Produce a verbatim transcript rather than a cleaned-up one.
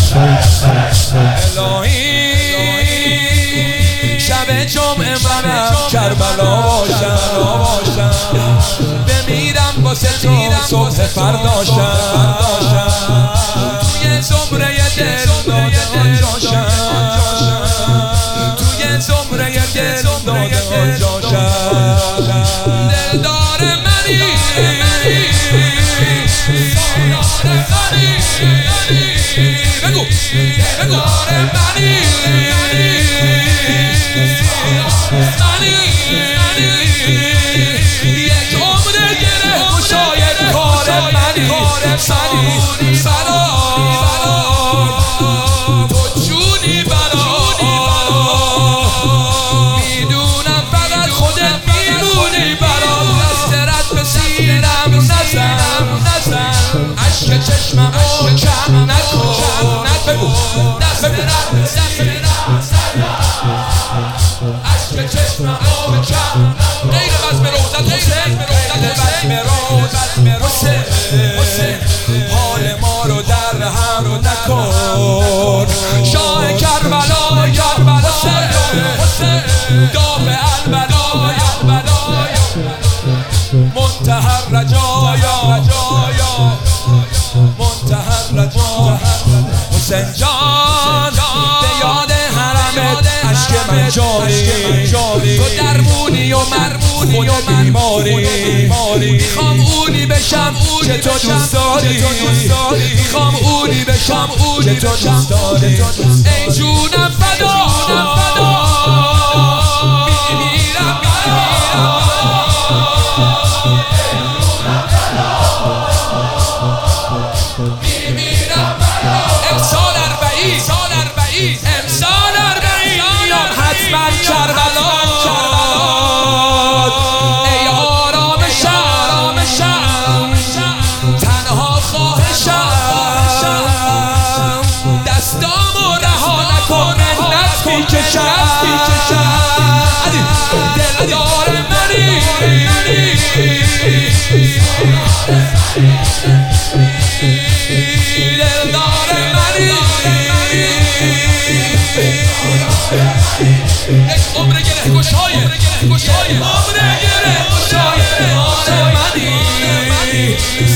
الهی شب جمعه منم کربلا باشم، بمیرم واسه تو صبح فرداشم، توی زمره دل داده آجاشم، توی زمره دل داده آجاشم. دلدار منی بگو دلدار منی یک عمر گره گشای کار منی منی برام تو جونی برام میدونم فقط خودت میدونی برام دست به سینم نزن نزن عشق چشممو کم نکن بگو دست به دست عشق چشممو کم غیر بزم روزت حسین غیر بزم روزت حسین حال ما رو در هم نکن شاه کربلا کربلا حسین داغ البلا منتهی رجایا منتهی رجایا حسین جان به یاد حرمت عشق من جاری تو درمونی و مرمونی و بیماری میخوام اونی بشم که تو دوست داری میخوام اونی بشم که تو دوست داری ای جونم فدا میمیرم میمیرم امسال اربعین سال اربعین امسال اربعین میام حتما کربلا ای آرامشم تنها خواهشم دستامو رها نکن منت میکشم دلدار منی دلدار منی یک عمر گره گشای عمر گره گشای منی